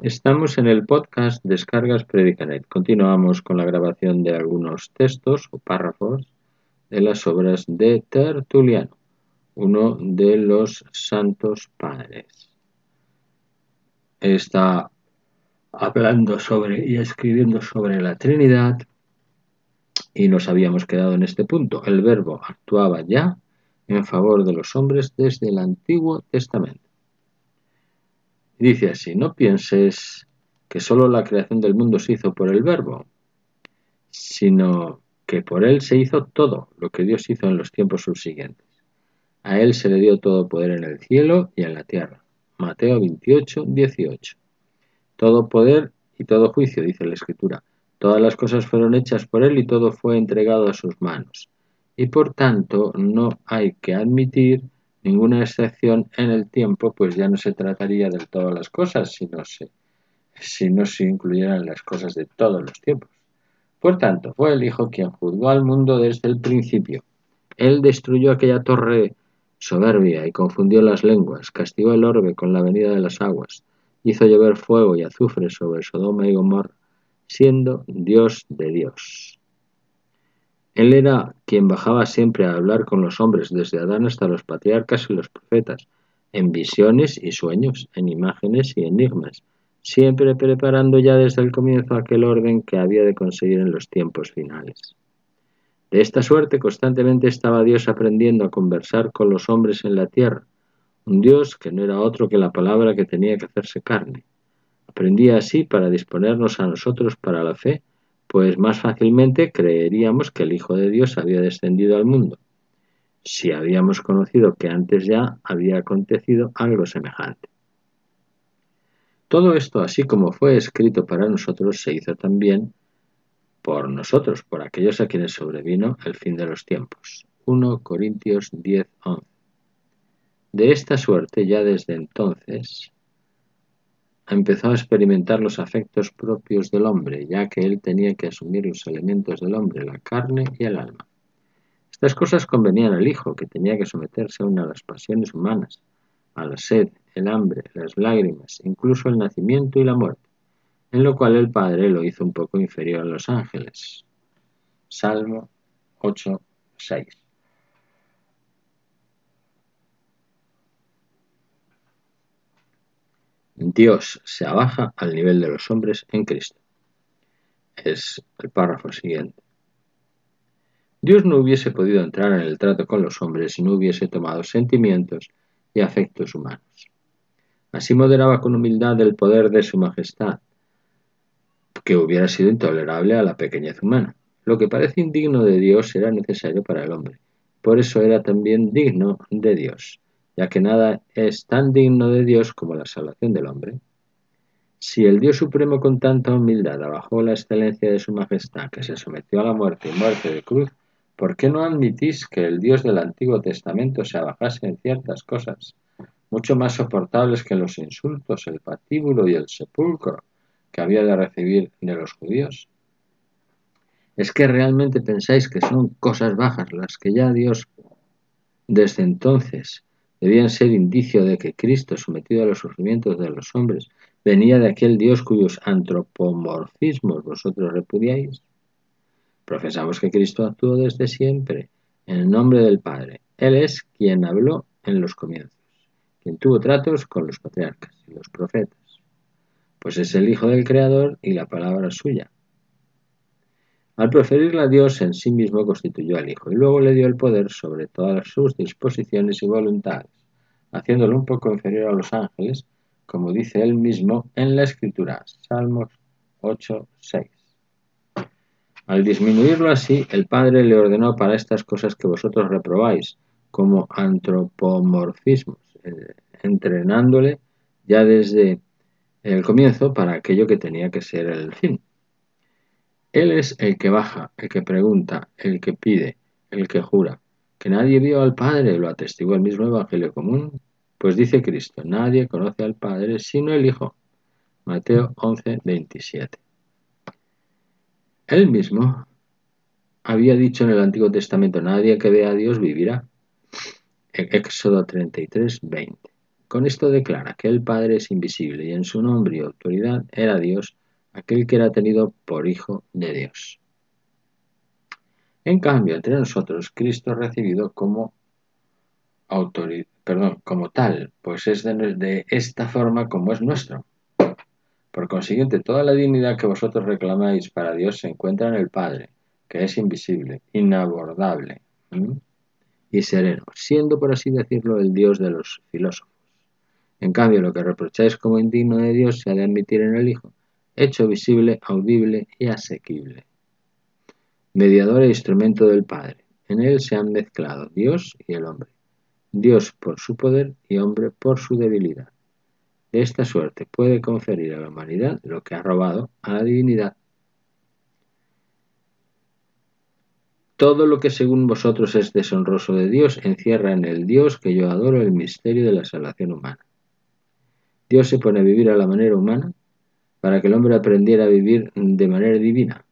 Estamos en el podcast Descargas Predicanet. Continuamos con la grabación de algunos textos o párrafos de las obras de Tertuliano, uno de los santos padres. Está hablando sobre y escribiendo sobre la Trinidad y nos habíamos quedado en este punto. El Verbo actuaba ya en favor de los hombres desde el Antiguo Testamento. Dice así: no pienses que solo la creación del mundo se hizo por el Verbo, sino que por él se hizo todo lo que Dios hizo en los tiempos subsiguientes. A él se le dio todo poder en el cielo y en la tierra. Mateo 28, 18. Todo poder y todo juicio, dice la Escritura. Todas las cosas fueron hechas por él y todo fue entregado a sus manos. Y por tanto no hay que admitir ninguna excepción en el tiempo, pues ya no se trataría de todas las cosas, si no se incluyeran las cosas de todos los tiempos. Por tanto, fue el Hijo quien juzgó al mundo desde el principio. Él destruyó aquella torre soberbia y confundió las lenguas, castigó el orbe con la venida de las aguas, hizo llover fuego y azufre sobre Sodoma y Gomorra, siendo Dios de Dios. Él era quien bajaba siempre a hablar con los hombres, desde Adán hasta los patriarcas y los profetas, en visiones y sueños, en imágenes y enigmas, siempre preparando ya desde el comienzo aquel orden que había de conseguir en los tiempos finales. De esta suerte constantemente estaba Dios aprendiendo a conversar con los hombres en la tierra, un Dios que no era otro que la palabra que tenía que hacerse carne. Aprendía así para disponernos a nosotros para la fe, pues más fácilmente creeríamos que el Hijo de Dios había descendido al mundo, si habíamos conocido que antes ya había acontecido algo semejante. Todo esto, así como fue escrito para nosotros, se hizo también por nosotros, por aquellos a quienes sobrevino el fin de los tiempos. 1 Corintios 10, 11. De esta suerte, ya desde entonces, empezó a experimentar los afectos propios del hombre, ya que él tenía que asumir los elementos del hombre, la carne y el alma. Estas cosas convenían al Hijo, que tenía que someterse aún a las pasiones humanas, a la sed, el hambre, las lágrimas, incluso el nacimiento y la muerte, en lo cual el Padre lo hizo un poco inferior a los ángeles. Salmo 8, 6. Dios se abaja al nivel de los hombres en Cristo. Es el párrafo siguiente. Dios no hubiese podido entrar en el trato con los hombres si no hubiese tomado sentimientos y afectos humanos. Así moderaba con humildad el poder de su majestad, que hubiera sido intolerable a la pequeñez humana. Lo que parece indigno de Dios era necesario para el hombre. Por eso era también digno de Dios, ya que nada es tan digno de Dios como la salvación del hombre. Si el Dios Supremo con tanta humildad abajó la excelencia de su majestad, que se sometió a la muerte y muerte de cruz, ¿por qué no admitís que el Dios del Antiguo Testamento se abajase en ciertas cosas, mucho más soportables que los insultos, el patíbulo y el sepulcro que había de recibir de los judíos? ¿Es que realmente pensáis que son cosas bajas las que ya Dios desde entonces debían ser indicio de que Cristo, sometido a los sufrimientos de los hombres, venía de aquel Dios cuyos antropomorfismos vosotros repudiáis? Profesamos que Cristo actuó desde siempre en el nombre del Padre. Él es quien habló en los comienzos, quien tuvo tratos con los patriarcas y los profetas, pues es el Hijo del Creador y la palabra suya. Al proferirla a Dios en sí mismo constituyó al Hijo y luego le dio el poder sobre todas sus disposiciones y voluntades, haciéndolo un poco inferior a los ángeles, como dice él mismo en la Escritura, Salmos 8, 6. Al disminuirlo así, el Padre le ordenó para estas cosas que vosotros reprobáis, como antropomorfismos, entrenándole ya desde el comienzo para aquello que tenía que ser el fin. Él es el que baja, el que pregunta, el que pide, el que jura. Que nadie vio al Padre, lo atestiguó el mismo Evangelio común. Pues dice Cristo, nadie conoce al Padre sino el Hijo. Mateo 11, 27. Él mismo había dicho en el Antiguo Testamento, nadie que vea a Dios vivirá. Éxodo 33, 20. Con esto declara que el Padre es invisible y en su nombre y autoridad era Dios, aquel que era tenido por Hijo de Dios. En cambio, entre nosotros, Cristo es recibido como como tal, pues es de esta forma como es nuestro. Por consiguiente, toda la dignidad que vosotros reclamáis para Dios se encuentra en el Padre, que es invisible, inabordable y sereno, siendo, por así decirlo, el Dios de los filósofos. En cambio, lo que reprocháis como indigno de Dios se ha de admitir en el Hijo, hecho visible, audible y asequible. Mediador e instrumento del Padre. En él se han mezclado Dios y el hombre. Dios por su poder y hombre por su debilidad. De esta suerte puede conferir a la humanidad lo que ha robado a la divinidad. Todo lo que según vosotros es deshonroso de Dios encierra en el Dios que yo adoro el misterio de la salvación humana. Dios se pone a vivir a la manera humana para que el hombre aprendiera a vivir de manera divina.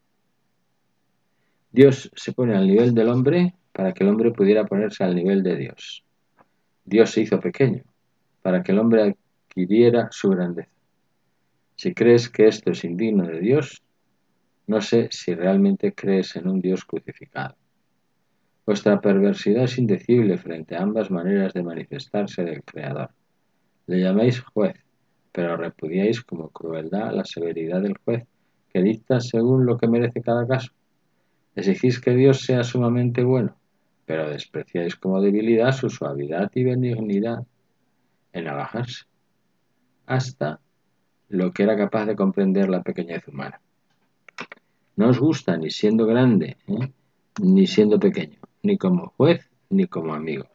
Dios se pone al nivel del hombre para que el hombre pudiera ponerse al nivel de Dios. Dios se hizo pequeño para que el hombre adquiriera su grandeza. Si crees que esto es indigno de Dios, no sé si realmente crees en un Dios crucificado. Vuestra perversidad es indecible frente a ambas maneras de manifestarse del Creador. Le llamáis juez, pero repudiáis como crueldad la severidad del juez que dicta según lo que merece cada caso. Exigís que Dios sea sumamente bueno, pero despreciáis como debilidad su suavidad y benignidad en abajarse hasta lo que era capaz de comprender la pequeñez humana. No os gusta ni siendo grande, ni siendo pequeño, ni como juez, ni como amigo.